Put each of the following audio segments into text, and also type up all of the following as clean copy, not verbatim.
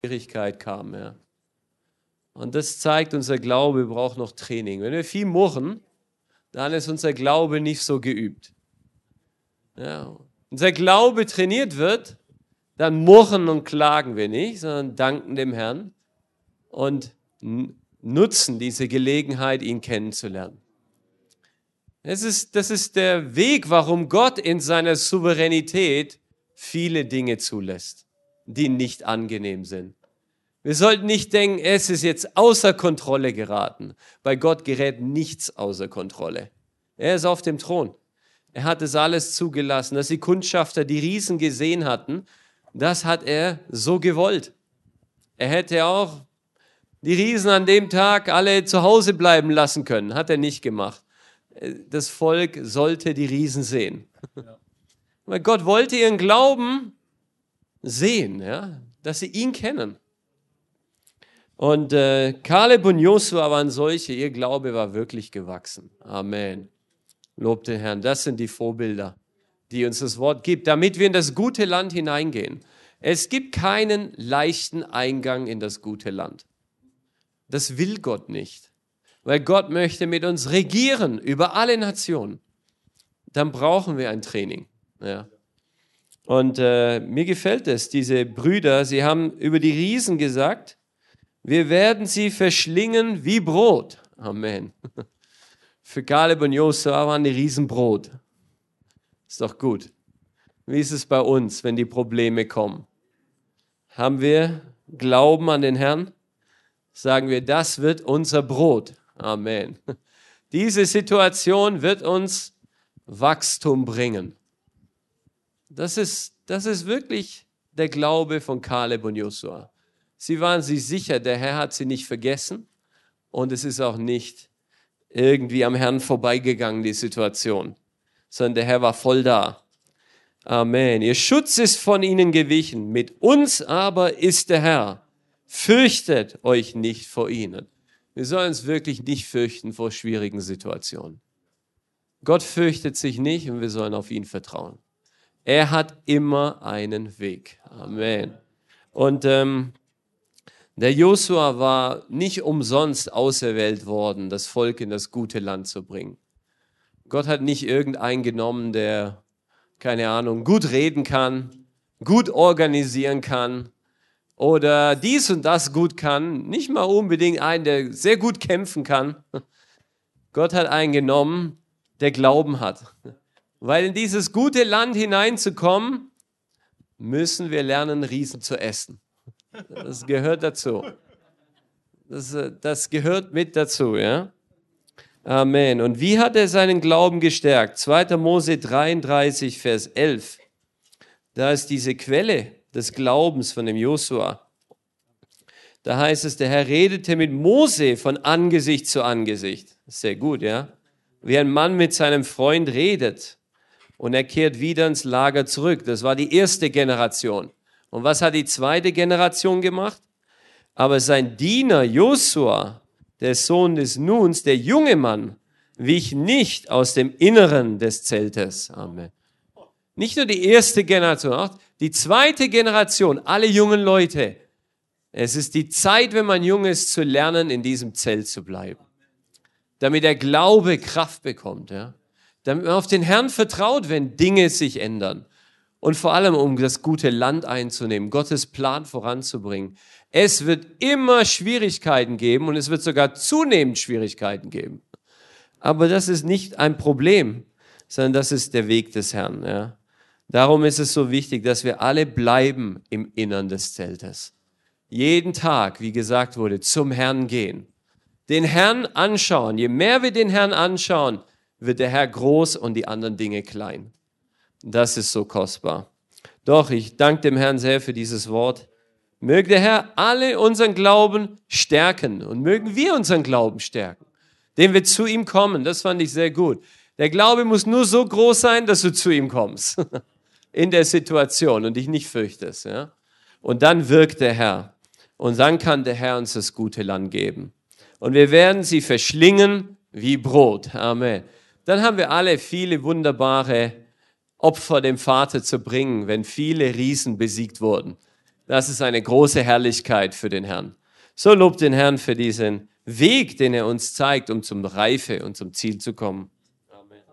Schwierigkeit kam. Ja. Und das zeigt, unser Glaube braucht noch Training. Wenn wir viel murren, dann ist unser Glaube nicht so geübt. Ja. Unser Glaube trainiert wird, dann murren und klagen wir nicht, sondern danken dem Herrn und nutzen diese Gelegenheit, ihn kennenzulernen. Das ist der Weg, warum Gott in seiner Souveränität viele Dinge zulässt, die nicht angenehm sind. Wir sollten nicht denken, es ist jetzt außer Kontrolle geraten. Bei Gott gerät nichts außer Kontrolle. Er ist auf dem Thron. Er hat es alles zugelassen, dass die Kundschafter die Riesen gesehen hatten. Das hat er so gewollt. Er hätte auch die Riesen an dem Tag alle zu Hause bleiben lassen können. Hat er nicht gemacht. Das Volk sollte die Riesen sehen. Ja. Weil Gott wollte ihren Glauben sehen, ja, dass sie ihn kennen. Und Kaleb und Josua waren solche, ihr Glaube war wirklich gewachsen. Amen. Lob den Herrn. Das sind die Vorbilder, die uns das Wort gibt, damit wir in das gute Land hineingehen. Es gibt keinen leichten Eingang in das gute Land. Das will Gott nicht, weil Gott möchte mit uns regieren über alle Nationen. Dann brauchen wir ein Training. Ja. Und mir gefällt es, diese Brüder, sie haben über die Riesen gesagt, wir werden sie verschlingen wie Brot. Amen. Für Kaleb und Josua waren die Riesen Brot. Ist doch gut. Wie ist es bei uns, wenn die Probleme kommen? Haben wir Glauben an den Herrn? Sagen wir, das wird unser Brot. Amen. Diese Situation wird uns Wachstum bringen. Das ist wirklich der Glaube von Kaleb und Josua. Sie waren sich sicher, der Herr hat sie nicht vergessen und es ist auch nicht irgendwie am Herrn vorbeigegangen, die Situation, sondern der Herr war voll da. Amen. Ihr Schutz ist von ihnen gewichen, mit uns aber ist der Herr. Fürchtet euch nicht vor ihnen. Wir sollen uns wirklich nicht fürchten vor schwierigen Situationen. Gott fürchtet sich nicht und wir sollen auf ihn vertrauen. Er hat immer einen Weg. Amen. Und der Josua war nicht umsonst auserwählt worden, das Volk in das gute Land zu bringen. Gott hat nicht irgendeinen genommen, der, keine Ahnung, gut reden kann, gut organisieren kann oder dies und das gut kann. Nicht mal unbedingt einen, der sehr gut kämpfen kann. Gott hat einen genommen, der Glauben hat. Weil in dieses gute Land hineinzukommen, müssen wir lernen, Riesen zu essen. Das gehört dazu. Das gehört mit dazu, ja. Amen. Und wie hat er seinen Glauben gestärkt? 2. Mose 33, Vers 11. Da ist diese Quelle des Glaubens von dem Josua. Da heißt es, der Herr redete mit Mose von Angesicht zu Angesicht. Sehr gut, ja. Wie ein Mann mit seinem Freund redet und er kehrt wieder ins Lager zurück. Das war die erste Generation. Und was hat die zweite Generation gemacht? Aber sein Diener Josua, der Sohn des Nuns, der junge Mann, wich nicht aus dem Inneren des Zeltes. Amen. Nicht nur die erste Generation, auch die zweite Generation, alle jungen Leute. Es ist die Zeit, wenn man jung ist, zu lernen, in diesem Zelt zu bleiben. Damit der Glaube Kraft bekommt. Ja? Damit man auf den Herrn vertraut, wenn Dinge sich ändern. Und vor allem, um das gute Land einzunehmen, Gottes Plan voranzubringen. Es wird immer Schwierigkeiten geben und es wird sogar zunehmend Schwierigkeiten geben. Aber das ist nicht ein Problem, sondern das ist der Weg des Herrn. Ja. Darum ist es so wichtig, dass wir alle bleiben im Innern des Zeltes. Jeden Tag, wie gesagt wurde, zum Herrn gehen. Den Herrn anschauen. Je mehr wir den Herrn anschauen, wird der Herr groß und die anderen Dinge klein. Das ist so kostbar. Doch, ich danke dem Herrn sehr für dieses Wort. Möge der Herr alle unseren Glauben stärken und mögen wir unseren Glauben stärken, indem wir zu ihm kommen. Das fand ich sehr gut. Der Glaube muss nur so groß sein, dass du zu ihm kommst in der Situation und dich nicht fürchtest. Ja? Und dann wirkt der Herr und dann kann der Herr uns das gute Land geben. Und wir werden sie verschlingen wie Brot. Amen. Dann haben wir alle viele wunderbare Opfer dem Vater zu bringen, wenn viele Riesen besiegt wurden. Das ist eine große Herrlichkeit für den Herrn. So lobt den Herrn für diesen Weg, den er uns zeigt, um zum Reife und zum Ziel zu kommen. Amen.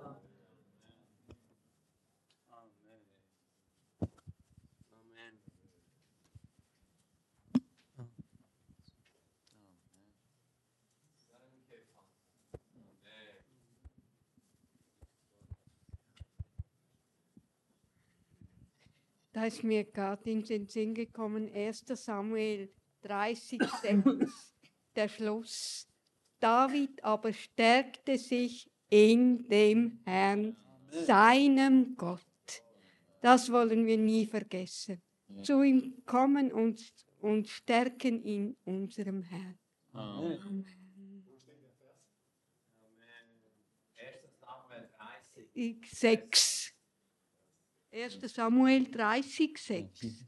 Da ist mir gerade in den Sinn gekommen, 1. Samuel 30,6, der Schluss. David aber stärkte sich in dem Herrn, seinem Gott. Das wollen wir nie vergessen. Zu ihm kommen und stärken in unserem Herrn. Amen. 6. 1. Samuel 30,6.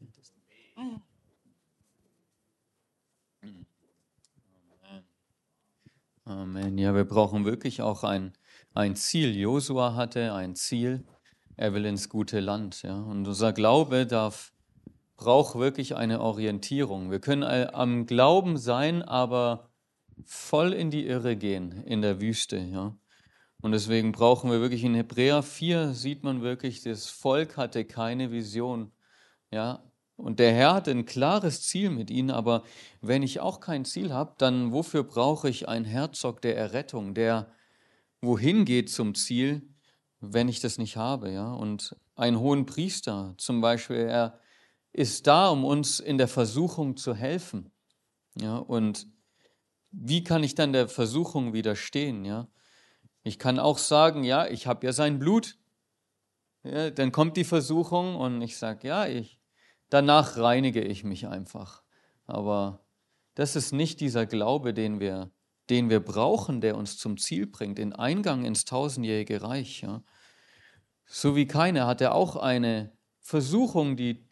Amen. Ja, wir brauchen wirklich auch ein Ziel. Josua hatte ein Ziel. Er will ins gute Land. Ja? Und unser Glaube braucht wirklich eine Orientierung. Wir können am Glauben sein, aber voll in die Irre gehen in der Wüste. Ja? Und deswegen brauchen wir wirklich in Hebräer 4 sieht man wirklich, das Volk hatte keine Vision. Ja? Und der Herr hatte ein klares Ziel mit ihnen, aber wenn ich auch kein Ziel habe, dann wofür brauche ich einen Herzog der Errettung, der wohin geht zum Ziel, wenn ich das nicht habe? Ja? Und einen hohen Priester zum Beispiel, er ist da, um uns in der Versuchung zu helfen. Ja? Und wie kann ich dann der Versuchung widerstehen? Ja? Ich kann auch sagen, ja, ich habe ja sein Blut. Ja, dann kommt die Versuchung und ich sage, ja, danach reinige ich mich einfach. Aber das ist nicht dieser Glaube, den wir brauchen, der uns zum Ziel bringt, den Eingang ins tausendjährige Reich. Ja. So wie keiner hat er auch eine Versuchung, die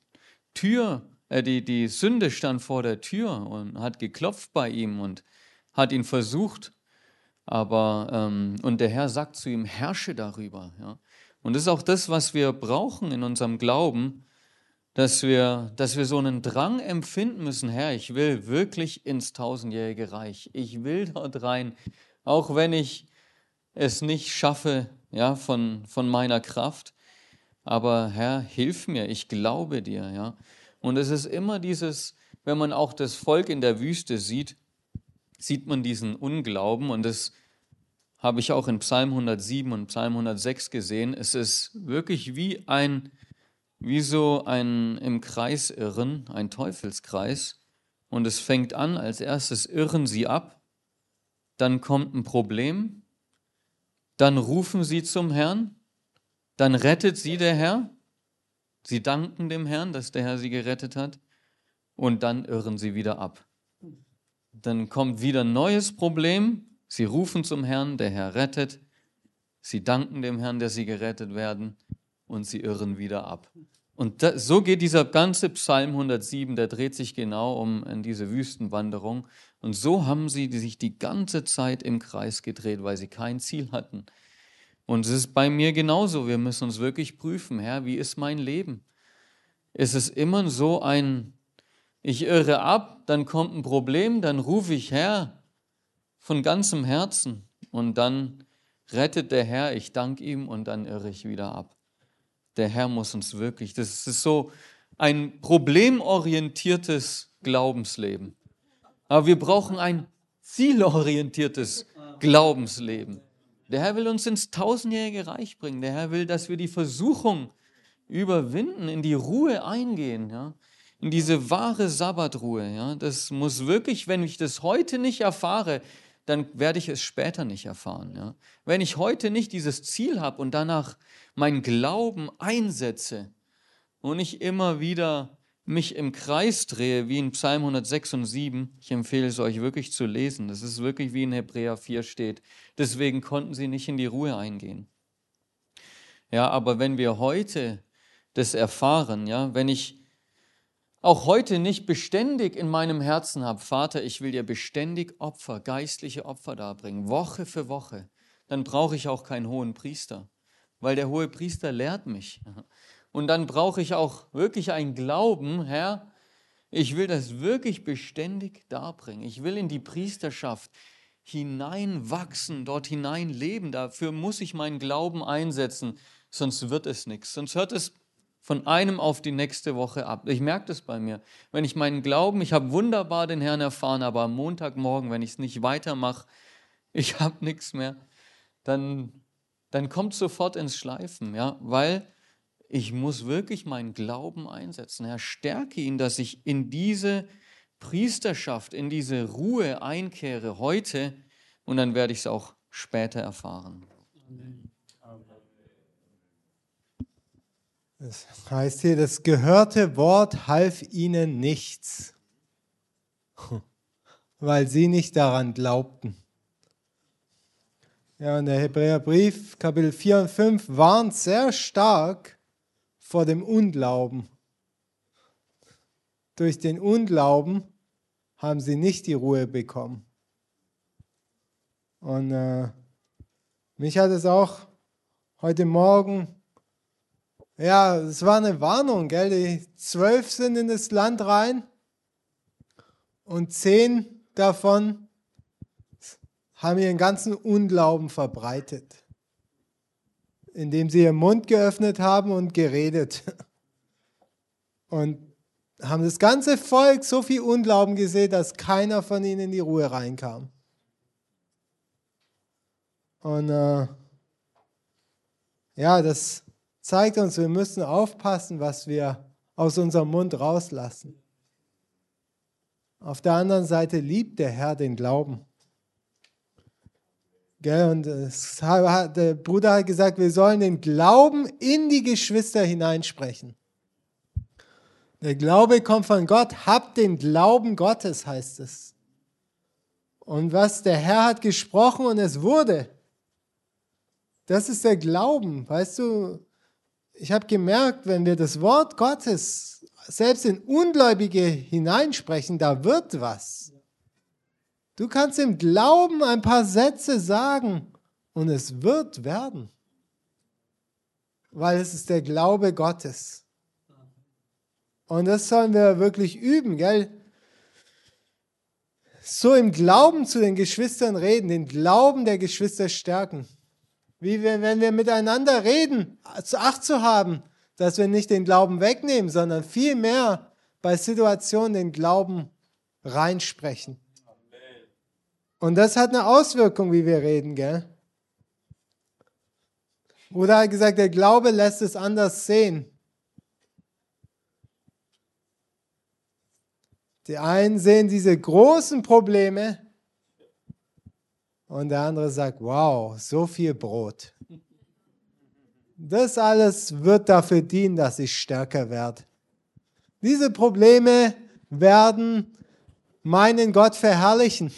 Sünde stand vor der Tür und hat geklopft bei ihm und hat ihn versucht. Aber und der Herr sagt zu ihm, herrsche darüber. Ja. Und das ist auch das, was wir brauchen in unserem Glauben, dass wir so einen Drang empfinden müssen, Herr, ich will wirklich ins tausendjährige Reich. Ich will dort rein, auch wenn ich es nicht schaffe, ja, von meiner Kraft. Aber Herr, hilf mir, ich glaube dir. Ja. Und es ist immer dieses, wenn man auch das Volk in der Wüste sieht man diesen Unglauben und das habe ich auch in Psalm 107 und Psalm 106 gesehen. Es ist wirklich wie so ein im Kreis irren, ein Teufelskreis. Und es fängt an, als erstes irren sie ab, dann kommt ein Problem, dann rufen sie zum Herrn, dann rettet sie der Herr, sie danken dem Herrn, dass der Herr sie gerettet hat, und dann irren sie wieder ab. Dann kommt wieder ein neues Problem, sie rufen zum Herrn, der Herr rettet, sie danken dem Herrn, dass sie gerettet werden, und sie irren wieder ab. Und so geht dieser ganze Psalm 107, der dreht sich genau um diese Wüstenwanderung. Und so haben sie sich die ganze Zeit im Kreis gedreht, weil sie kein Ziel hatten. Und es ist bei mir genauso. Wir müssen uns wirklich prüfen, Herr, wie ist mein Leben? Ist es immer so ich irre ab, dann kommt ein Problem, dann rufe ich Herr von ganzem Herzen und dann rettet der Herr, ich danke ihm und dann irre ich wieder ab. Der Herr muss uns wirklich, das ist so ein problemorientiertes Glaubensleben. Aber wir brauchen ein zielorientiertes Glaubensleben. Der Herr will uns ins tausendjährige Reich bringen. Der Herr will, dass wir die Versuchung überwinden, in die Ruhe eingehen, ja? In diese wahre Sabbatruhe. Ja? Das muss wirklich, wenn ich das heute nicht erfahre, dann werde ich es später nicht erfahren. Ja? Wenn ich heute nicht dieses Ziel habe und danach meinen Glauben einsetze und ich immer wieder mich im Kreis drehe, wie in Psalm 106 und 7, ich empfehle es euch wirklich zu lesen, das ist wirklich wie in Hebräer 4 steht, deswegen konnten sie nicht in die Ruhe eingehen. Ja, aber wenn wir heute das erfahren, ja, wenn ich auch heute nicht beständig in meinem Herzen habe, Vater, ich will dir beständig Opfer, geistliche Opfer darbringen, Woche für Woche, dann brauche ich auch keinen hohen Priester, weil der hohe Priester lehrt mich. Und dann brauche ich auch wirklich einen Glauben, Herr, Ich will das wirklich beständig darbringen. Ich will in die Priesterschaft hineinwachsen, dort hinein leben. Dafür muss ich meinen Glauben einsetzen, sonst wird es nichts. Sonst hört es von einem auf die nächste Woche ab. Ich merke das bei mir. Wenn ich meinen Glauben, ich habe wunderbar den Herrn erfahren, aber am Montagmorgen, wenn ich es nicht weitermache, ich habe nichts mehr, dann kommt es sofort ins Schleifen, ja, weil ich muss wirklich meinen Glauben einsetzen. Herr, stärke ihn, dass ich in diese Priesterschaft, in diese Ruhe einkehre heute und dann werde ich es auch später erfahren. Das heißt hier, das gehörte Wort half ihnen nichts, weil sie nicht daran glaubten. Ja, und der Hebräerbrief, Kapitel 4 und 5, warnt sehr stark vor dem Unglauben. Durch den Unglauben haben sie nicht die Ruhe bekommen. Und mich hat es auch heute Morgen, ja, es war eine Warnung, gell? Die 12 sind in das Land rein und 10 davon haben ihren ganzen Unglauben verbreitet, indem sie ihren Mund geöffnet haben und geredet. Und haben das ganze Volk so viel Unglauben gesehen, dass keiner von ihnen in die Ruhe reinkam. Und ja, das zeigt uns, wir müssen aufpassen, was wir aus unserem Mund rauslassen. Auf der anderen Seite liebt der Herr den Glauben. Gell? Und der Bruder hat gesagt, wir sollen den Glauben in die Geschwister hineinsprechen. Der Glaube kommt von Gott. Habt den Glauben Gottes, heißt es. Und was der Herr hat gesprochen und es wurde, das ist der Glauben. Weißt du, ich habe gemerkt, wenn wir das Wort Gottes selbst in Ungläubige hineinsprechen, da wird was. Du kannst im Glauben ein paar Sätze sagen und es wird werden. Weil es ist der Glaube Gottes. Und das sollen wir wirklich üben, gell? So im Glauben zu den Geschwistern reden, den Glauben der Geschwister stärken. Wie wenn wir miteinander reden, Acht zu haben, dass wir nicht den Glauben wegnehmen, sondern vielmehr bei Situationen den Glauben reinsprechen. Und das hat eine Auswirkung, wie wir reden, gell? Bruder hat gesagt, der Glaube lässt es anders sehen. Die einen sehen diese großen Probleme und der andere sagt, wow, so viel Brot. Das alles wird dafür dienen, dass ich stärker werde. Diese Probleme werden meinen Gott verherrlichen.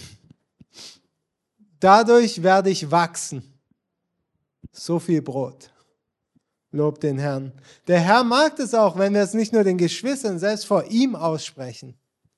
Dadurch werde ich wachsen. So viel Brot. Lob den Herrn. Der Herr mag es auch, wenn wir es nicht nur den Geschwistern, selbst vor ihm aussprechen.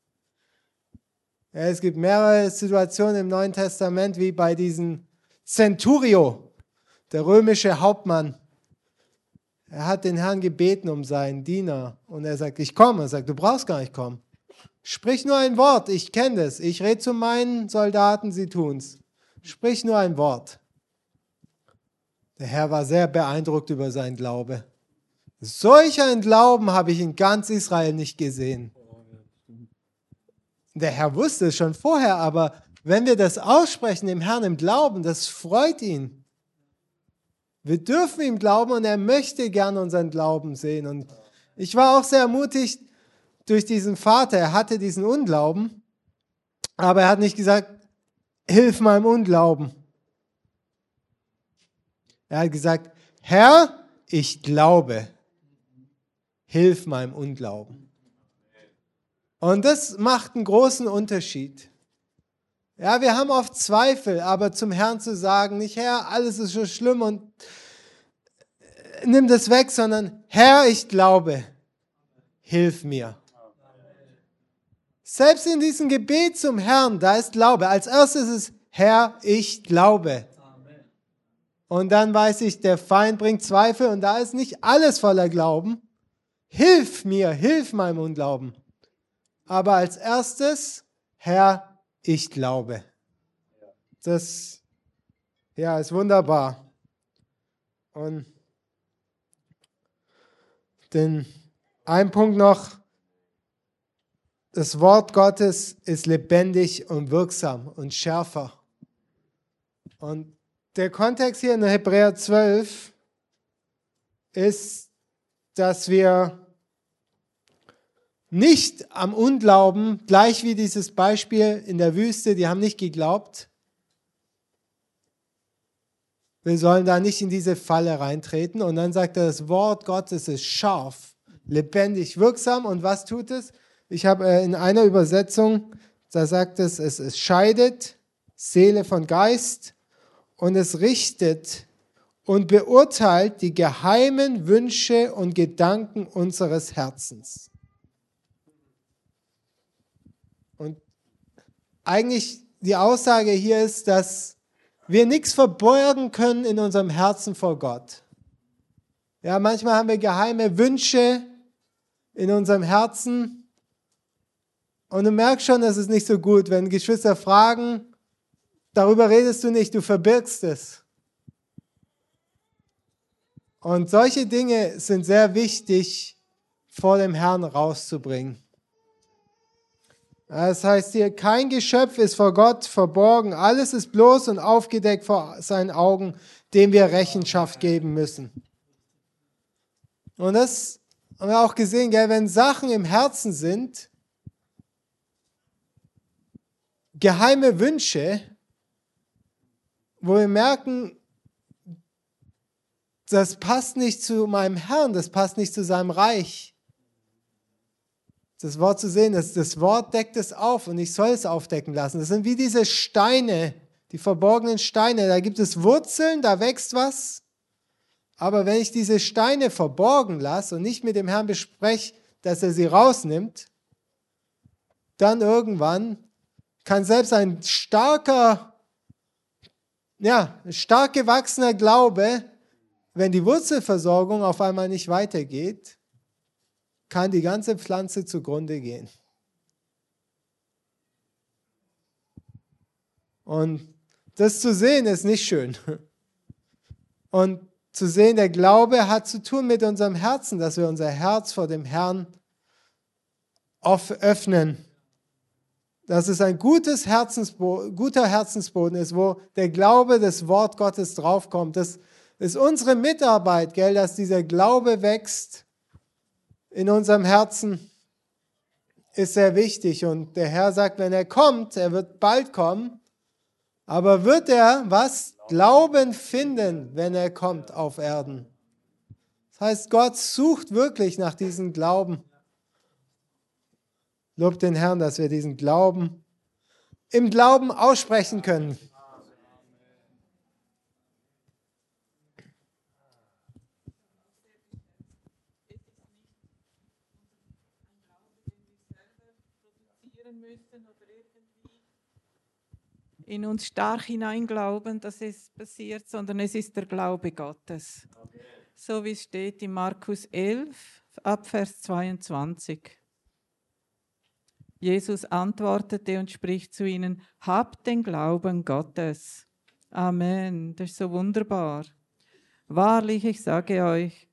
Ja, es gibt mehrere Situationen im Neuen Testament, wie bei diesem Centurio, der römische Hauptmann. Er hat den Herrn gebeten um seinen Diener und er sagt, ich komme. Er sagt, du brauchst gar nicht kommen. Sprich nur ein Wort, ich kenne das. Ich rede zu meinen Soldaten, sie tun's. Sprich nur ein Wort. Der Herr war sehr beeindruckt über seinen Glaube. Solch einen Glauben habe ich in ganz Israel nicht gesehen. Der Herr wusste es schon vorher, aber wenn wir das aussprechen, dem Herrn im Glauben, das freut ihn. Wir dürfen ihm glauben und er möchte gerne unseren Glauben sehen. Und ich war auch sehr ermutigt durch diesen Vater. Er hatte diesen Unglauben, aber er hat nicht gesagt, hilf meinem Unglauben. Er hat gesagt, Herr, ich glaube, hilf meinem Unglauben. Und das macht einen großen Unterschied. Ja, wir haben oft Zweifel, aber zum Herrn zu sagen, nicht Herr, alles ist schon schlimm und nimm das weg, sondern Herr, ich glaube, hilf mir. Selbst in diesem Gebet zum Herrn, da ist Glaube. Als erstes ist Herr, ich glaube. Und dann weiß ich, der Feind bringt Zweifel und da ist nicht alles voller Glauben. Hilf mir, hilf meinem Unglauben. Aber als erstes, Herr, ich glaube. Das ist wunderbar. Und ein Punkt noch, das Wort Gottes ist lebendig und wirksam und schärfer. Und der Kontext hier in Hebräer 12 ist, dass wir nicht am Unglauben, gleich wie dieses Beispiel in der Wüste, die haben nicht geglaubt. Wir sollen da nicht in diese Falle reintreten. Und dann sagt er, das Wort Gottes ist scharf, lebendig, wirksam. Und was tut es? Ich habe in einer Übersetzung, da sagt es scheidet Seele von Geist und es richtet und beurteilt die geheimen Wünsche und Gedanken unseres Herzens. Und eigentlich die Aussage hier ist, dass wir nichts verborgen können in unserem Herzen vor Gott. Ja, manchmal haben wir geheime Wünsche in unserem Herzen und du merkst schon, das ist nicht so gut. Wenn Geschwister fragen, darüber redest du nicht, du verbirgst es. Und solche Dinge sind sehr wichtig, vor dem Herrn rauszubringen. Das heißt hier, kein Geschöpf ist vor Gott verborgen. Alles ist bloß und aufgedeckt vor seinen Augen, dem wir Rechenschaft geben müssen. Und das haben wir auch gesehen, gell? Wenn Sachen im Herzen sind, geheime Wünsche, wo wir merken, das passt nicht zu meinem Herrn, das passt nicht zu seinem Reich. Das Wort zu sehen, das Wort deckt es auf und ich soll es aufdecken lassen. Das sind wie diese Steine, die verborgenen Steine. Da gibt es Wurzeln, da wächst was. Aber wenn ich diese Steine verborgen lasse und nicht mit dem Herrn bespreche, dass er sie rausnimmt, dann irgendwann kann selbst ein stark gewachsener Glaube, wenn die Wurzelversorgung auf einmal nicht weitergeht, kann die ganze Pflanze zugrunde gehen. Und das zu sehen ist nicht schön. Und zu sehen, der Glaube hat zu tun mit unserem Herzen, dass wir unser Herz vor dem Herrn öffnen. Dass es ein guter Herzensboden ist, wo der Glaube, das Wort Gottes draufkommt. Das ist unsere Mitarbeit, gell, dass dieser Glaube wächst in unserem Herzen, ist sehr wichtig. Und der Herr sagt, wenn er kommt, er wird bald kommen, aber wird er was? Glauben finden, wenn er kommt auf Erden. Das heißt, Gott sucht wirklich nach diesem Glauben. Lobt den Herrn, dass wir diesen Glauben im Glauben aussprechen können. In uns stark hineinglauben, dass es passiert, sondern es ist der Glaube Gottes. Amen. So wie es steht in Markus 11, ab Vers 22. Jesus antwortete und spricht zu ihnen, habt den Glauben Gottes. Amen, das ist so wunderbar. Wahrlich, ich sage euch,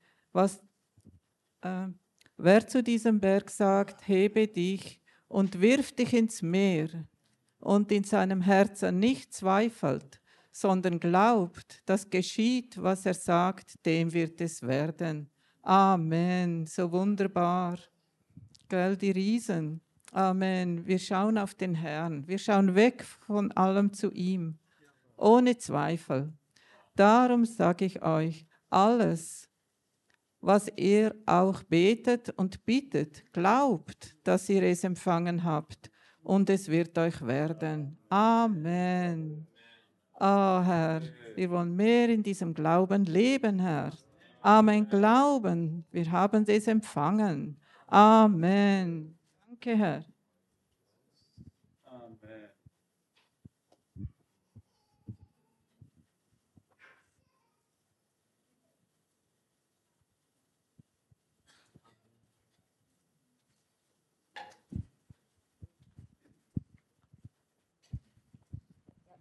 wer zu diesem Berg sagt, hebe dich und wirf dich ins Meer, und in seinem Herzen nicht zweifelt, sondern glaubt, dass geschieht, was er sagt, dem wird es werden. Amen, so wunderbar. Gell, die Riesen. Amen, wir schauen auf den Herrn, wir schauen weg von allem zu ihm, ohne Zweifel. Darum sage ich euch, alles, was ihr auch betet und bittet, glaubt, dass ihr es empfangen habt, und es wird euch werden. Amen. Oh Herr, wir wollen mehr in diesem Glauben leben, Herr. Amen. Glauben, wir haben es empfangen. Amen. Danke, Herr. Amen.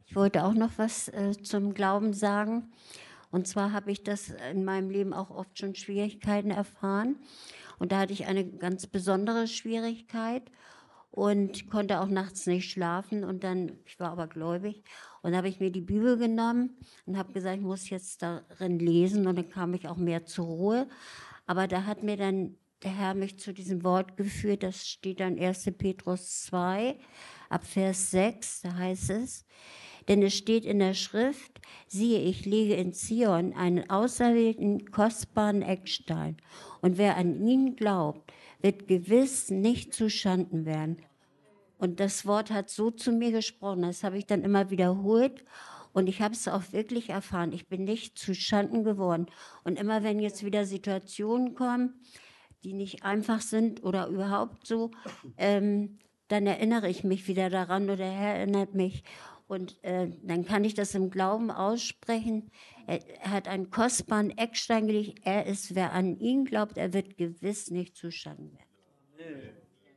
Ich wollte auch noch was zum Glauben sagen. Und zwar habe ich das in meinem Leben auch oft schon Schwierigkeiten erfahren. Und da hatte ich eine ganz besondere Schwierigkeit und konnte auch nachts nicht schlafen. Und dann, ich war aber gläubig, und habe ich mir die Bibel genommen und habe gesagt, ich muss jetzt darin lesen. Und dann kam ich auch mehr zur Ruhe. Aber da hat mir dann der Herr mich zu diesem Wort geführt. Das steht dann 1. Petrus 2, ab Vers 6, da heißt es, denn es steht in der Schrift, siehe, ich lege in Zion einen auserwählten, kostbaren Eckstein. Und wer an ihn glaubt, wird gewiss nicht zuschanden werden. Und das Wort hat so zu mir gesprochen, das habe ich dann immer wiederholt. Und ich habe es auch wirklich erfahren. Ich bin nicht zuschanden geworden. Und immer wenn jetzt wieder Situationen kommen, die nicht einfach sind oder überhaupt so, dann erinnere ich mich wieder daran oder der Herr erinnert mich. Und dann kann ich das im Glauben aussprechen. Er hat einen kostbaren Eckstein gelegt. Er ist, wer an ihn glaubt, er wird gewiss nicht zuschanden werden.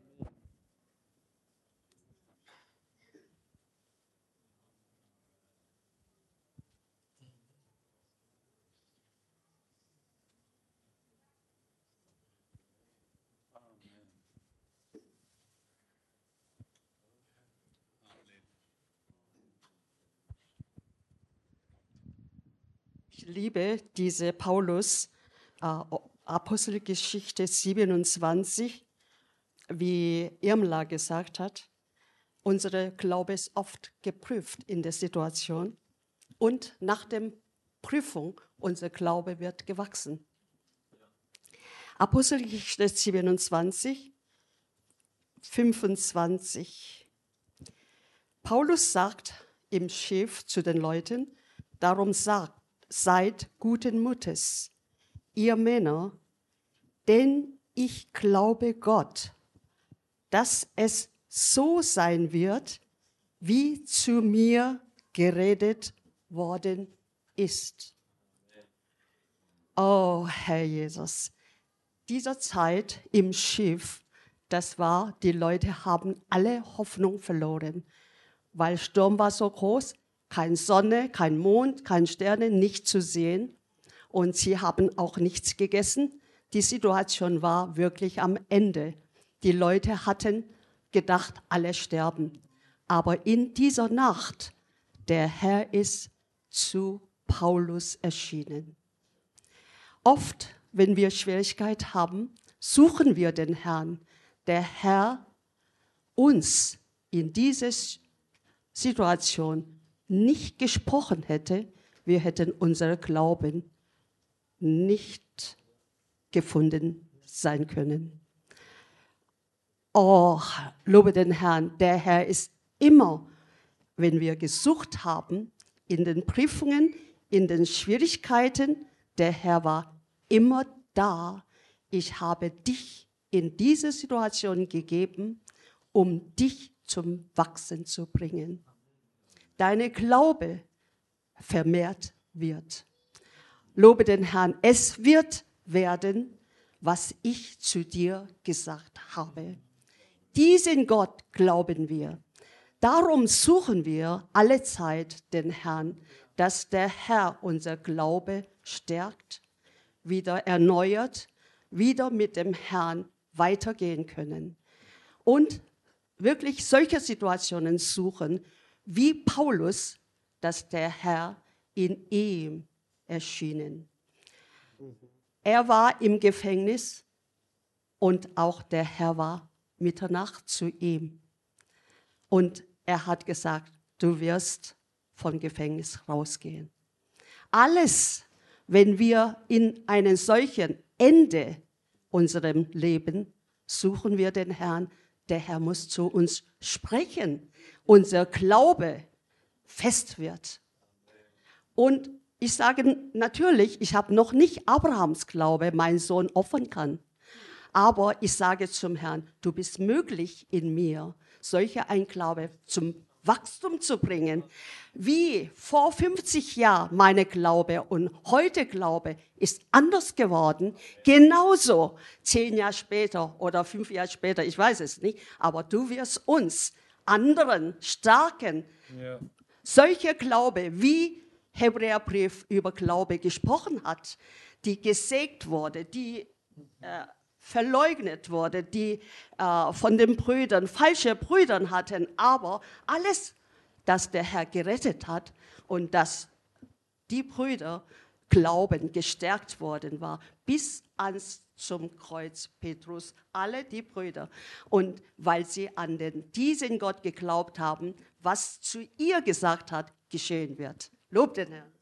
Ich liebe diese Paulus, Apostelgeschichte 27, wie Irmla gesagt hat. Unser Glaube ist oft geprüft in der Situation und nach der Prüfung, unser Glaube wird gewachsen. Apostelgeschichte 27, 25. Paulus sagt im Schiff zu den Leuten, darum sagt, seid guten Mutes, ihr Männer, denn ich glaube Gott, dass es so sein wird, wie zu mir geredet worden ist. Oh, Herr Jesus, dieser Zeit im Schiff, das war, die Leute haben alle Hoffnung verloren, weil Sturm war so groß, keine Sonne, kein Mond, keine Sterne, nicht zu sehen. Und sie haben auch nichts gegessen. Die Situation war wirklich am Ende. Die Leute hatten gedacht, alle sterben. Aber in dieser Nacht, der Herr ist zu Paulus erschienen. Oft, wenn wir Schwierigkeit haben, suchen wir den Herrn. Der Herr uns in dieser Situation nicht gesprochen hätte, wir hätten unseren Glauben nicht gefunden sein können. Oh, lobe den Herrn. Der Herr ist immer, wenn wir gesucht haben, in den Prüfungen, in den Schwierigkeiten, der Herr war immer da. Ich habe dich in diese Situation gegeben, um dich zum Wachsen zu bringen. Deine Glaube vermehrt wird. Lobe den Herrn, es wird werden, was ich zu dir gesagt habe. Diesen Gott glauben wir. Darum suchen wir alle Zeit den Herrn, dass der Herr unser Glaube stärkt, wieder erneuert, wieder mit dem Herrn weitergehen können. Und wirklich solche Situationen suchen, wie Paulus, dass der Herr in ihm erschienen. Er war im Gefängnis und auch der Herr war Mitternacht zu ihm. Und er hat gesagt, du wirst vom Gefängnis rausgehen. Alles, wenn wir in einem solchen Ende unserem Leben suchen wir den Herrn, der Herr muss zu uns sprechen, unser Glaube fest wird. Und ich sage natürlich, ich habe noch nicht Abrahams Glaube, mein Sohn opfern kann. Aber ich sage zum Herrn, du bist möglich in mir, solche ein Glaube zum Wachstum zu bringen. Wie vor 50 Jahren meine Glaube und heute Glaube ist anders geworden. Genauso 10 Jahre später oder 5 Jahre später, ich weiß es nicht. Aber du wirst uns, anderen, starken solcher Glaube, wie Hebräerbrief über Glaube gesprochen hat, die gesägt wurde, die verleugnet wurde, die von den Brüdern, falsche Brüdern hatten, aber alles, das der Herr gerettet hat und dass die Brüder Glauben gestärkt worden war, bis ans zum Kreuz Petrus, alle die Brüder. Und weil sie an diesen Gott geglaubt haben, was zu ihr gesagt hat, geschehen wird. Lob den Herrn.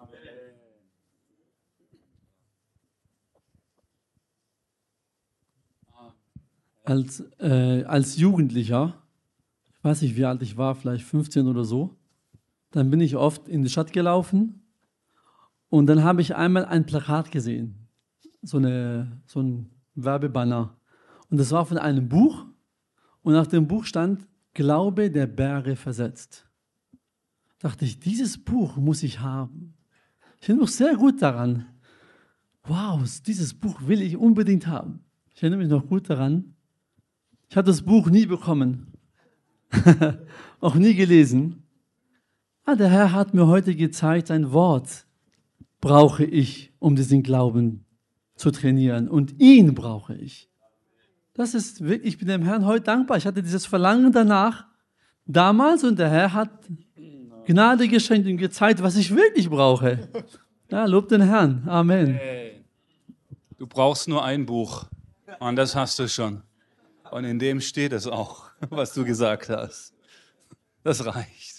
Als Jugendlicher, ich weiß nicht, wie alt ich war, vielleicht 15 oder so, dann bin ich oft in die Stadt gelaufen und dann habe ich einmal ein Plakat gesehen, so ein Werbebanner. Und das war von einem Buch und nach dem Buch stand Glaube der Berge versetzt. Dachte ich, dieses Buch muss ich haben. Ich erinnere mich sehr gut daran. Wow, dieses Buch will ich unbedingt haben. Ich erinnere mich noch gut daran. Ich habe das Buch nie bekommen, auch nie gelesen. Der Herr hat mir heute gezeigt, ein Wort brauche ich, um diesen Glauben zu trainieren. Und ihn brauche ich. Das ist wirklich, ich bin dem Herrn heute dankbar. Ich hatte dieses Verlangen danach damals und der Herr hat Gnade geschenkt und gezeigt, was ich wirklich brauche. Ja, lob den Herrn. Amen. Hey, du brauchst nur ein Buch und das hast du schon. Und in dem steht es auch, was du gesagt hast. Das reicht.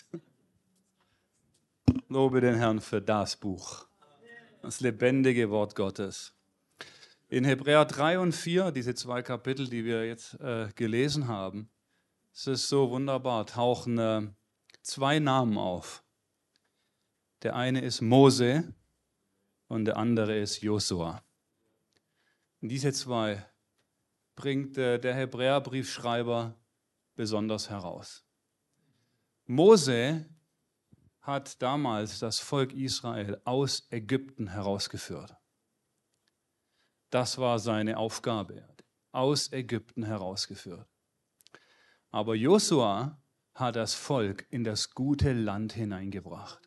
Lobe den Herrn für das Buch, das lebendige Wort Gottes. In Hebräer 3 und 4, diese 2 Kapitel, die wir jetzt gelesen haben, es ist so wunderbar, tauchen 2 Namen auf. Der eine ist Mose und der andere ist Josua. Und diese 2 bringt der Hebräerbriefschreiber besonders heraus. Mose hat damals das Volk Israel aus Ägypten herausgeführt. Das war seine Aufgabe, aus Ägypten herausgeführt. Aber Josua hat das Volk in das gute Land hineingebracht.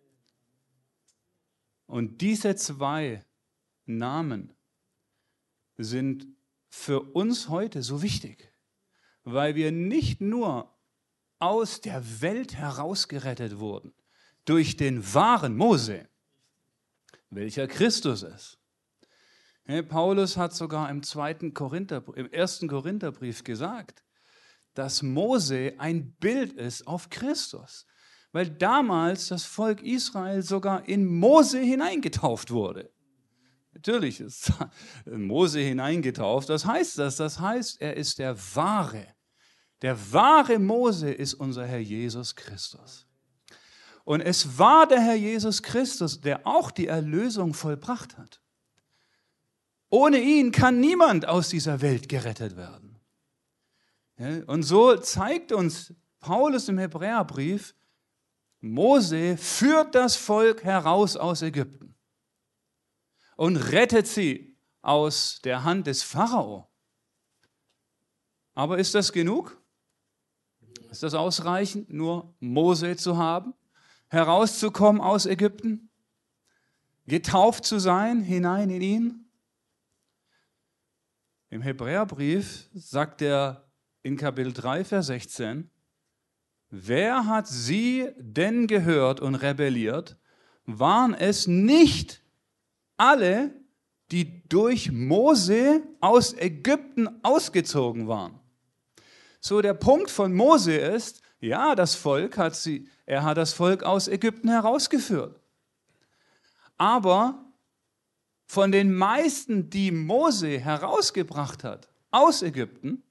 Und diese 2 Namen sind für uns heute so wichtig, weil wir nicht nur aus der Welt herausgerettet wurden durch den wahren Mose, welcher Christus ist. Paulus hat sogar im 1. Korintherbrief gesagt, dass Mose ein Bild ist auf Christus, weil damals das Volk Israel sogar in Mose hineingetauft wurde. Natürlich ist Mose hineingetauft. Das heißt, er ist der wahre. Der wahre Mose ist unser Herr Jesus Christus. Und es war der Herr Jesus Christus, der auch die Erlösung vollbracht hat. Ohne ihn kann niemand aus dieser Welt gerettet werden. Und so zeigt uns Paulus im Hebräerbrief, Mose führt das Volk heraus aus Ägypten und rettet sie aus der Hand des Pharao. Aber ist das genug? Ist das ausreichend, nur Mose zu haben, herauszukommen aus Ägypten, getauft zu sein, hinein in ihn? Im Hebräerbrief sagt er in Kapitel 3, Vers 16, wer hat sie denn gehört und rebelliert? Waren es nicht alle, die durch Mose aus Ägypten ausgezogen waren? So, der Punkt von Mose ist, ja, er hat das Volk aus Ägypten herausgeführt. Aber von den meisten, die Mose herausgebracht hat aus Ägypten,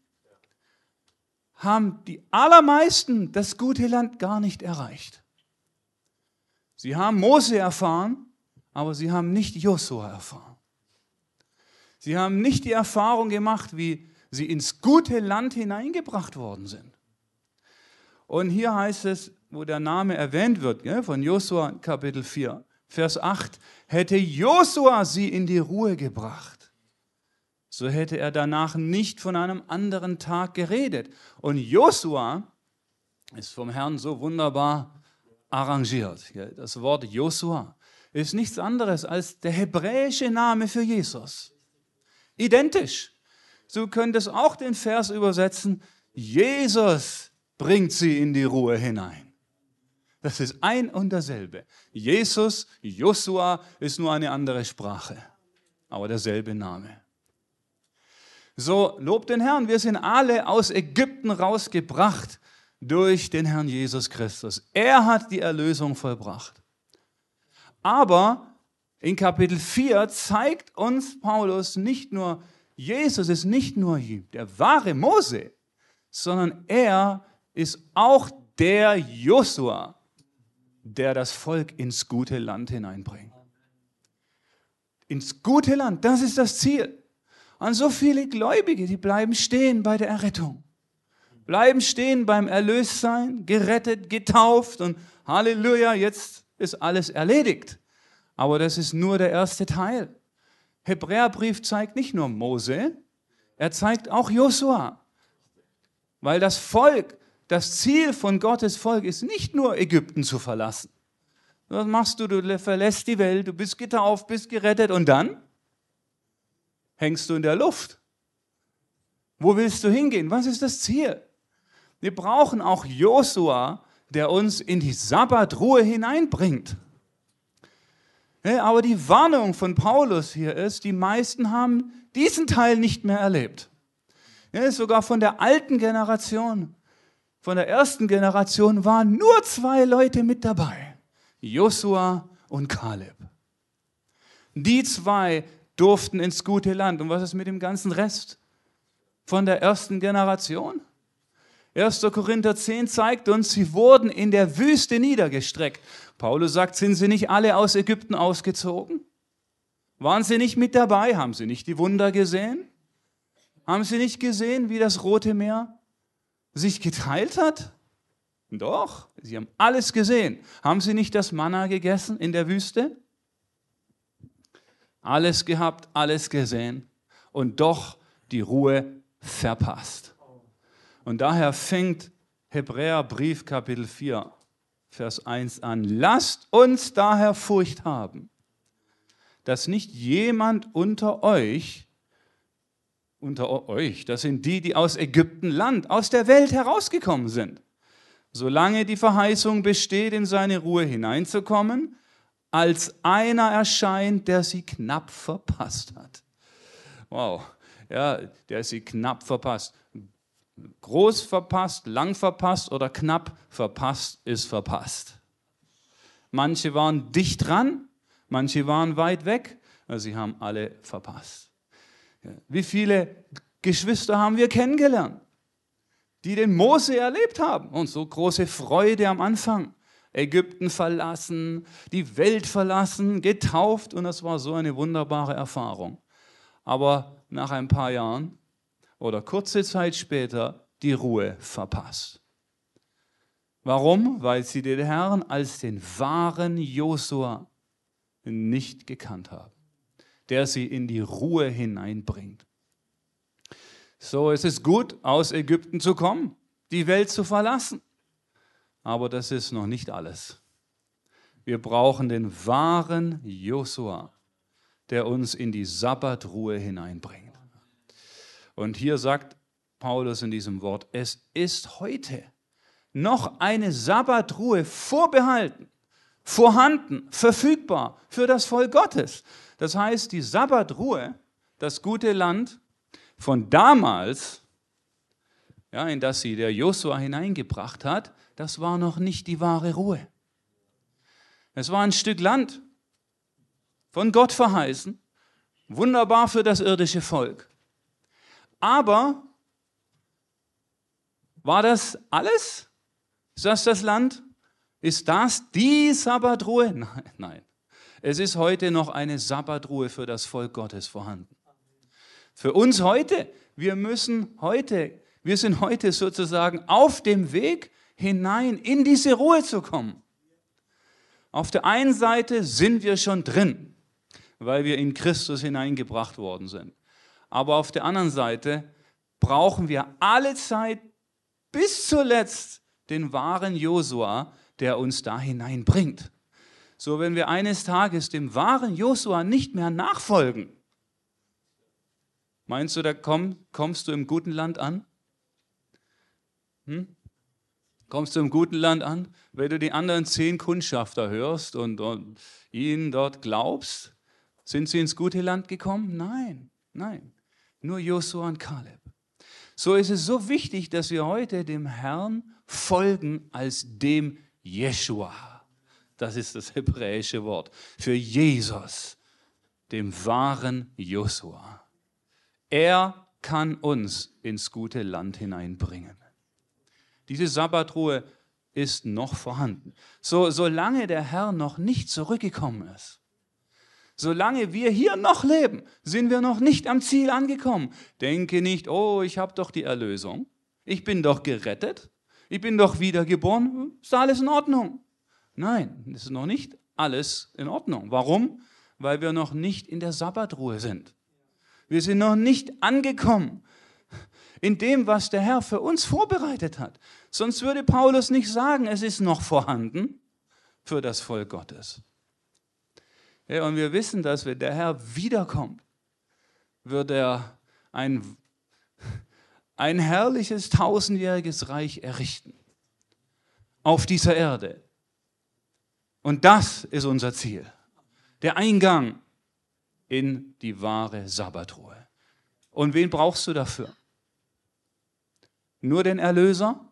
haben die allermeisten das gute Land gar nicht erreicht. Sie haben Mose erfahren, aber sie haben nicht Josua erfahren. Sie haben nicht die Erfahrung gemacht, wie sie ins gute Land hineingebracht worden sind. Und hier heißt es, wo der Name erwähnt wird, von Josua Kapitel 4, Vers 8, hätte Josua sie in die Ruhe gebracht, so hätte er danach nicht von einem anderen Tag geredet. Und Josua ist vom Herrn so wunderbar arrangiert. Das Wort Josua ist nichts anderes als der hebräische Name für Jesus. Identisch. Du könntest auch den Vers übersetzen, Jesus bringt sie in die Ruhe hinein. Das ist ein und dasselbe. Jesus, Josua ist nur eine andere Sprache, aber derselbe Name. So, lobt den Herrn, wir sind alle aus Ägypten rausgebracht durch den Herrn Jesus Christus. Er hat die Erlösung vollbracht. Aber in Kapitel 4 zeigt uns Paulus nicht nur, Jesus ist nicht nur der wahre Mose, sondern er ist auch der Josua, der das Volk ins gute Land hineinbringt. Ins gute Land, das ist das Ziel. Und so viele Gläubige, die bleiben stehen bei der Errettung. Bleiben stehen beim Erlöstsein, gerettet, getauft und Halleluja, jetzt ist alles erledigt. Aber das ist nur der erste Teil. Hebräerbrief zeigt nicht nur Mose, er zeigt auch Josua. Weil das Volk, das Ziel von Gottes Volk ist nicht nur Ägypten zu verlassen. Was machst du? Du verlässt die Welt, du bist getauft, bist gerettet und dann hängst du in der Luft. Wo willst du hingehen? Was ist das Ziel? Wir brauchen auch Josua, der uns in die Sabbatruhe hineinbringt. Ja, aber die Warnung von Paulus hier ist, die meisten haben diesen Teil nicht mehr erlebt. Ja, sogar von der alten Generation, von der ersten Generation waren nur 2 Leute mit dabei. Josua und Kaleb. Die 2 durften ins gute Land. Und was ist mit dem ganzen Rest von der ersten Generation? 1. Korinther 10 zeigt uns, sie wurden in der Wüste niedergestreckt. Paulus sagt, sind sie nicht alle aus Ägypten ausgezogen? Waren sie nicht mit dabei? Haben sie nicht die Wunder gesehen? Haben sie nicht gesehen, wie das Rote Meer sich geteilt hat? Doch, sie haben alles gesehen. Haben sie nicht das Manna gegessen in der Wüste? Alles gehabt, alles gesehen und doch die Ruhe verpasst. Und daher fängt Hebräerbrief Kapitel 4, Vers 1 an. Lasst uns daher Furcht haben, dass nicht jemand unter euch, das sind die aus Ägyptenland, aus der Welt herausgekommen sind, solange die Verheißung besteht, in seine Ruhe hineinzukommen, als einer erscheint, der sie knapp verpasst hat. Wow, ja, der sie knapp verpasst. Groß verpasst, lang verpasst oder knapp verpasst ist verpasst. Manche waren dicht dran, manche waren weit weg, sie haben alle verpasst. Wie viele Geschwister haben wir kennengelernt, die den Mose erlebt haben und so große Freude am Anfang. Ägypten verlassen, die Welt verlassen, getauft und das war so eine wunderbare Erfahrung. Aber nach ein paar Jahren oder kurze Zeit später die Ruhe verpasst. Warum? Weil sie den Herrn als den wahren Josua nicht gekannt haben, der sie in die Ruhe hineinbringt. So, es ist gut, aus Ägypten zu kommen, die Welt zu verlassen. Aber das ist noch nicht alles. Wir brauchen den wahren Josua, der uns in die Sabbatruhe hineinbringt. Und hier sagt Paulus in diesem Wort, es ist heute noch eine Sabbatruhe vorbehalten, vorhanden, verfügbar für das Volk Gottes. Das heißt, die Sabbatruhe, das gute Land von damals, ja, in das sie der Josua hineingebracht hat, das war noch nicht die wahre Ruhe. Es war ein Stück Land, von Gott verheißen, wunderbar für das irdische Volk. Aber war das alles? Ist das Land? Ist das die Sabbatruhe? Nein. Es ist heute noch eine Sabbatruhe für das Volk Gottes vorhanden. Für uns heute, wir sind heute sozusagen auf dem Weg hinein in diese Ruhe zu kommen. Auf der einen Seite sind wir schon drin, weil wir in Christus hineingebracht worden sind. Aber auf der anderen Seite brauchen wir alle Zeit bis zuletzt den wahren Josua, der uns da hineinbringt. So, wenn wir eines Tages dem wahren Josua nicht mehr nachfolgen, meinst du, da kommst du im guten Land an? Kommst du im guten Land an? Wenn du die anderen 10 Kundschafter hörst und ihnen dort glaubst, sind sie ins gute Land gekommen? Nein. Nur Josua und Kaleb. So ist es so wichtig, dass wir heute dem Herrn folgen als dem Jeschua. Das ist das hebräische Wort für Jesus, dem wahren Josua. Er kann uns ins gute Land hineinbringen. Diese Sabbatruhe ist noch vorhanden. Solange der Herr noch nicht zurückgekommen ist, solange wir hier noch leben, sind wir noch nicht am Ziel angekommen. Denke nicht, oh, ich habe doch die Erlösung. Ich bin doch gerettet. Ich bin doch wiedergeboren. Ist alles in Ordnung? Nein, es ist noch nicht alles in Ordnung. Warum? Weil wir noch nicht in der Sabbatruhe sind. Wir sind noch nicht angekommen in dem, was der Herr für uns vorbereitet hat. Sonst würde Paulus nicht sagen, es ist noch vorhanden für das Volk Gottes. Ja, und wir wissen, dass wenn der Herr wiederkommt, wird er ein herrliches 1000-jähriges Reich errichten auf dieser Erde. Und das ist unser Ziel. Der Eingang in die wahre Sabbatruhe. Und wen brauchst du dafür? Nur den Erlöser?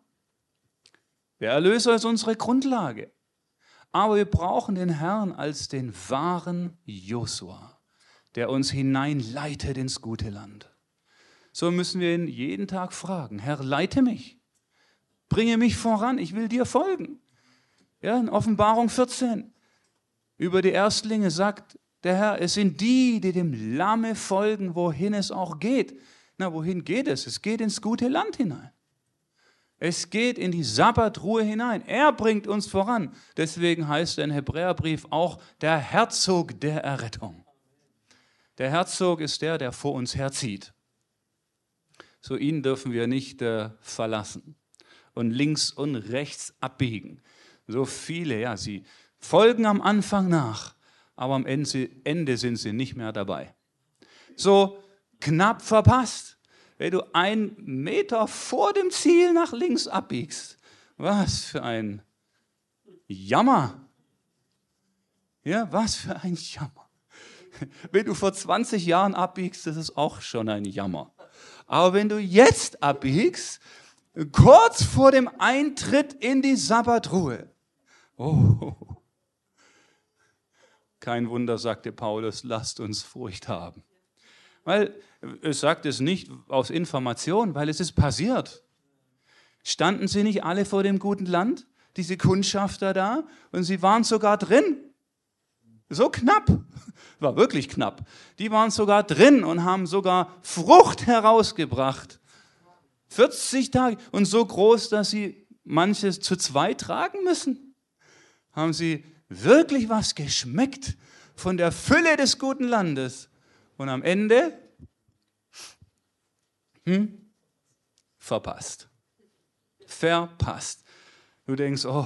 Der Erlöser ist unsere Grundlage. Aber wir brauchen den Herrn als den wahren Josua, der uns hineinleitet ins gute Land. So müssen wir ihn jeden Tag fragen, Herr, leite mich, bringe mich voran, ich will dir folgen. Ja, in Offenbarung 14 über die Erstlinge sagt der Herr, es sind die, die dem Lamme folgen, wohin es auch geht. Na, wohin geht es? Es geht ins gute Land hinein. Es geht in die Sabbatruhe hinein. Er bringt uns voran. Deswegen heißt er im Hebräerbrief auch der Herzog der Errettung. Der Herzog ist der vor uns herzieht. So ihn dürfen wir nicht verlassen und links und rechts abbiegen. So viele, ja, sie folgen am Anfang nach, aber am Ende sind sie nicht mehr dabei. So knapp verpasst. Wenn du 1 Meter vor dem Ziel nach links abbiegst, was für ein Jammer. Ja, was für ein Jammer. Wenn du vor 20 Jahren abbiegst, das ist auch schon ein Jammer. Aber wenn du jetzt abbiegst, kurz vor dem Eintritt in die Sabbatruhe, oh, kein Wunder, sagte Paulus, lasst uns Furcht haben. Weil es sagt es nicht aus Information, weil es ist passiert. Standen sie nicht alle vor dem guten Land, diese Kundschafter da, und sie waren sogar drin. So knapp, war wirklich knapp. Die waren sogar drin und haben sogar Frucht herausgebracht. 40 Tage und so groß, dass sie manches zu 2 tragen müssen. Haben sie wirklich was geschmeckt von der Fülle des guten Landes. Und am Ende verpasst. Verpasst. Du denkst, oh,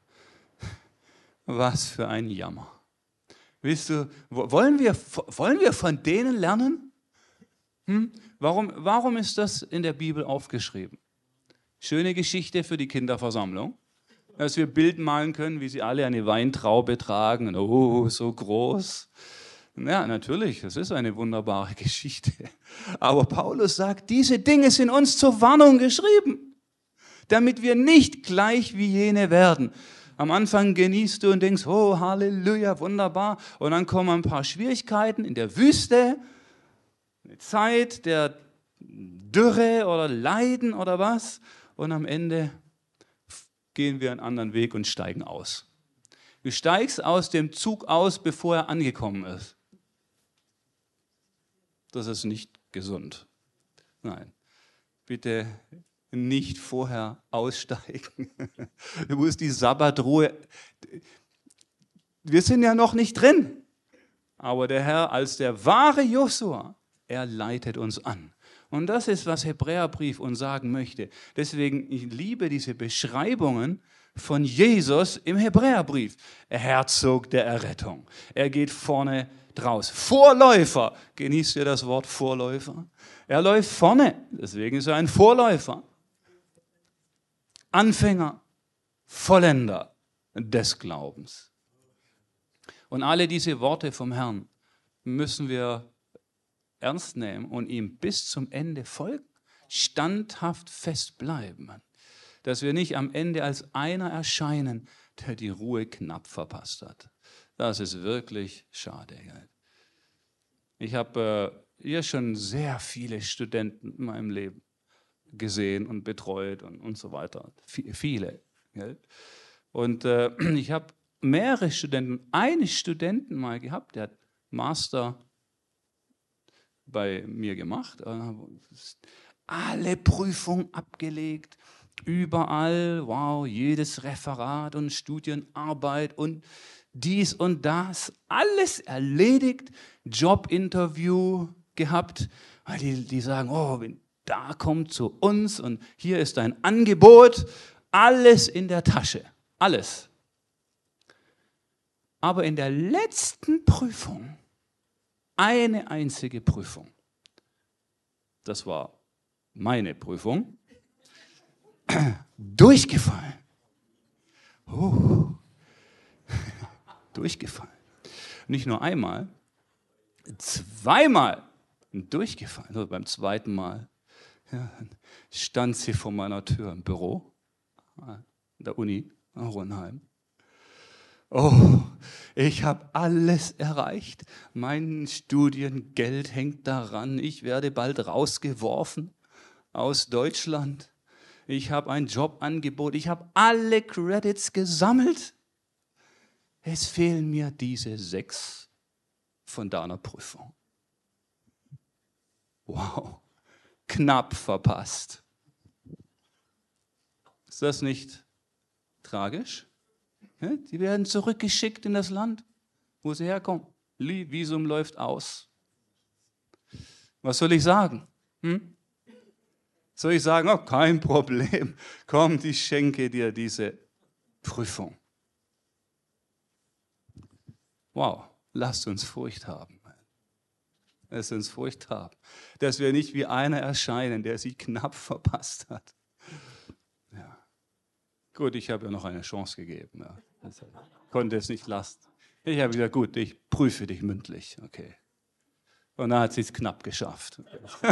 was für ein Jammer. Weißt du, wollen wir von denen lernen? Warum ist das in der Bibel aufgeschrieben? Schöne Geschichte für die Kinderversammlung, dass wir Bild malen können, wie sie alle eine Weintraube tragen. Oh, so groß. Ja, natürlich, das ist eine wunderbare Geschichte. Aber Paulus sagt, diese Dinge sind uns zur Warnung geschrieben, damit wir nicht gleich wie jene werden. Am Anfang genießt du und denkst, oh, Halleluja, wunderbar. Und dann kommen ein paar Schwierigkeiten in der Wüste, eine Zeit der Dürre oder Leiden oder was. Und am Ende gehen wir einen anderen Weg und steigen aus. Du steigst aus dem Zug aus, bevor er angekommen ist. Das ist nicht gesund. Nein, bitte nicht vorher aussteigen. Du musst die Sabbatruhe. Wir sind ja noch nicht drin. Aber der Herr als der wahre Josua, er leitet uns an. Und das ist, was Hebräerbrief uns sagen möchte. Deswegen, ich liebe diese Beschreibungen von Jesus im Hebräerbrief. Herzog der Errettung. Er geht vorne draus. Vorläufer. Genießt ihr das Wort Vorläufer? Er läuft vorne. Deswegen ist er ein Vorläufer. Anfänger. Vollender des Glaubens. Und alle diese Worte vom Herrn müssen wir ernst nehmen und ihm bis zum Ende folgen, standhaft festbleiben, dass wir nicht am Ende als einer erscheinen, der die Ruhe knapp verpasst hat. Das ist wirklich schade. Ich habe hier schon sehr viele Studenten in meinem Leben gesehen und betreut und so weiter. Viele. Und ich habe mehrere Studenten, einen Studenten mal gehabt, der hat Master bei mir gemacht, alle Prüfungen abgelegt, überall, wow, jedes Referat und Studienarbeit und dies und das, alles erledigt, Jobinterview gehabt, weil die sagen, oh, da kommt zu uns und hier ist ein Angebot, alles in der Tasche, alles. Aber in der letzten Prüfung, eine einzige Prüfung, das war meine Prüfung, durchgefallen. Durchgefallen. Nicht nur einmal, zweimal durchgefallen. Also beim zweiten Mal stand sie vor meiner Tür im Büro, in der Uni, in Ronheim. Oh, ich habe alles erreicht. Mein Studiengeld hängt daran. Ich werde bald rausgeworfen aus Deutschland. Ich habe ein Jobangebot. Ich habe alle Credits gesammelt. Es fehlen mir diese 6 von deiner Prüfung. Wow, knapp verpasst. Ist das nicht tragisch? Ja, die werden zurückgeschickt in das Land, wo sie herkommen. Visum läuft aus. Was soll ich sagen? Soll ich sagen, oh, kein Problem, komm, ich schenke dir diese Prüfung. Wow, lasst uns Furcht haben. Lasst uns Furcht haben, dass wir nicht wie einer erscheinen, der sie knapp verpasst hat. Ja. Gut, ich habe ja noch eine Chance gegeben. Ja. Konnte es nicht lassen. Ich habe gesagt, gut, ich prüfe dich mündlich. Okay. Und dann hat sie es knapp geschafft.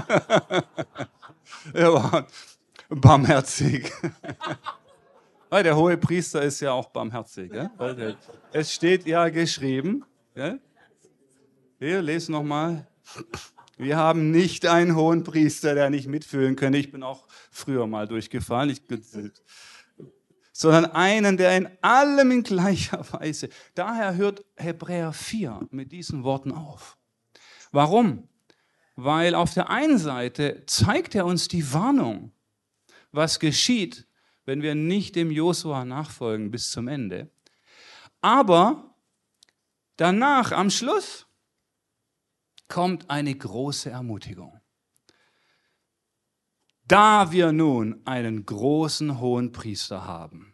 Er war barmherzig. Weil der hohe Priester ist ja auch barmherzig. Ja? Es steht ja geschrieben. Ja? Hier, lese nochmal. Wir haben nicht einen hohen Priester, der nicht mitfühlen könnte. Ich bin auch früher mal durchgefallen. Sondern einen, der in allem in gleicher Weise. Daher hört Hebräer 4 mit diesen Worten auf. Warum? Weil auf der einen Seite zeigt er uns die Warnung, was geschieht, wenn wir nicht dem Josua nachfolgen bis zum Ende. Aber danach, am Schluss, kommt eine große Ermutigung. Da wir nun einen großen Hohenpriester haben,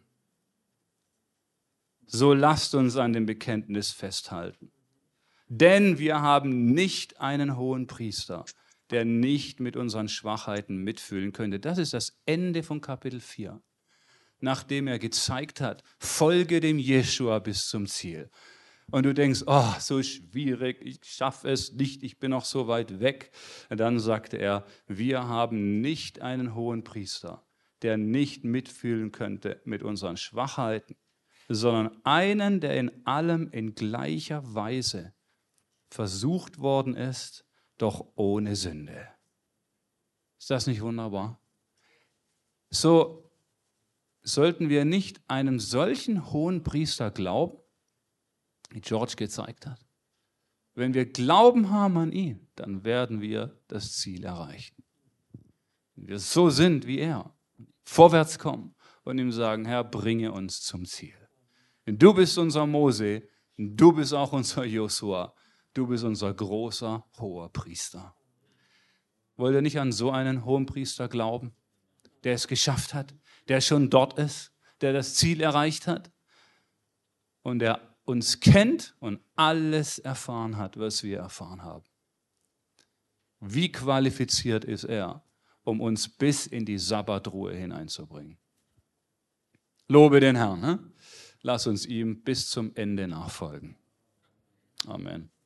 so lasst uns an dem Bekenntnis festhalten. Denn wir haben nicht einen Hohenpriester, der nicht mit unseren Schwachheiten mitfühlen könnte. Das ist das Ende von Kapitel 4. Nachdem er gezeigt hat, folge dem Jeschua bis zum Ziel. Und du denkst, oh, so schwierig, ich schaffe es nicht, ich bin noch so weit weg. Und dann sagte er, wir haben nicht einen Hohenpriester, der nicht mitfühlen könnte mit unseren Schwachheiten, sondern einen, der in allem in gleicher Weise versucht worden ist, doch ohne Sünde. Ist das nicht wunderbar? So sollten wir nicht einem solchen Hohenpriester glauben, wie George gezeigt hat. Wenn wir Glauben haben an ihn, dann werden wir das Ziel erreichen. Wenn wir so sind wie er, vorwärts kommen und ihm sagen, Herr, bringe uns zum Ziel. Denn du bist unser Mose, du bist auch unser Josua, du bist unser großer, hoher Priester. Wollt ihr nicht an so einen Hohenpriester glauben, der es geschafft hat, der schon dort ist, der das Ziel erreicht hat und der uns kennt und alles erfahren hat, was wir erfahren haben? Wie qualifiziert ist er, um uns bis in die Sabbatruhe hineinzubringen? Lobe den Herrn. Ne? Lass uns ihm bis zum Ende nachfolgen. Amen.